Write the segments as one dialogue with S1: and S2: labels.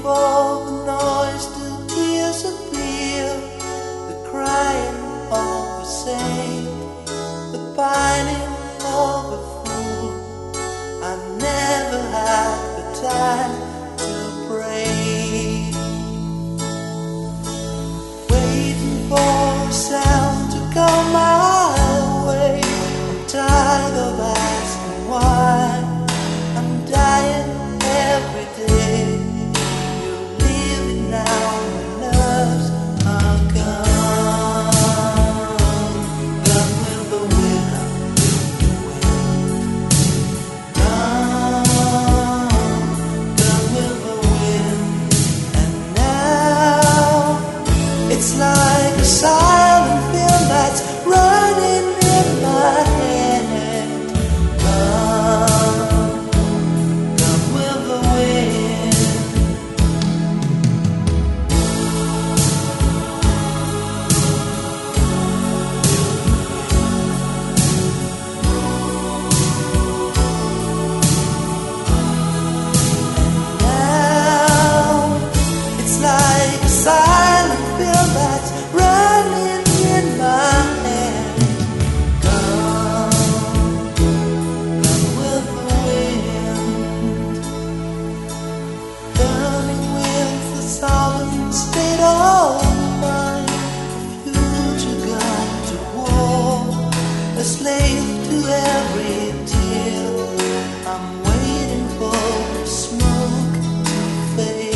S1: for the noise to disappear, the crying of a saint, the pining of a fool. I never had the time to pray, waiting for a sound to come my way. I'm tired of asking why. I'm dying every day. You're leaving now, my nerves are gone. Gone with the wind, gone with the wind. And now it's like a silent film that's running in my head. Silent film that's running in my head. Gone, gone with the wind. Burning with the solemn state of mind. Future gone to war, a slave to every tear. I'm waiting for the smoke to fade.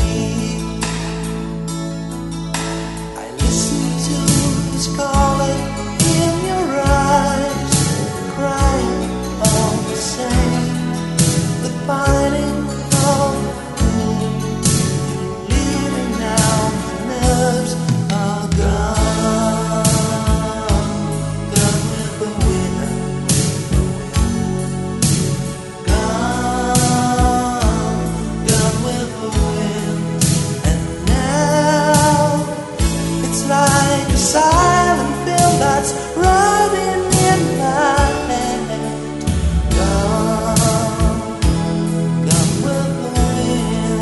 S1: Calling in your eyes, crying all the same, the pining of the fool. You're leaving now, my nerves are gone. Gone with the wind, gone, gone with the wind. And now it's like a silent film that's running in my head. Gone, gone with the wind.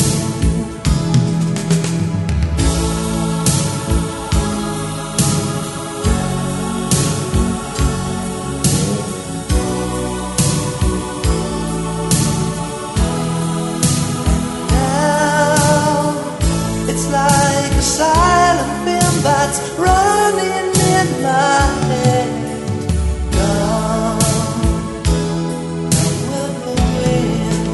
S1: Now it's like a silent film that's running in my head. Gone, gone with the wind.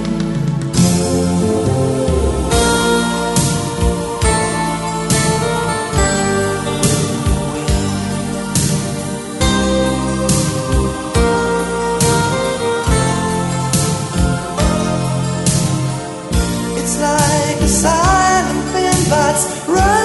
S1: It's like a silent film that's running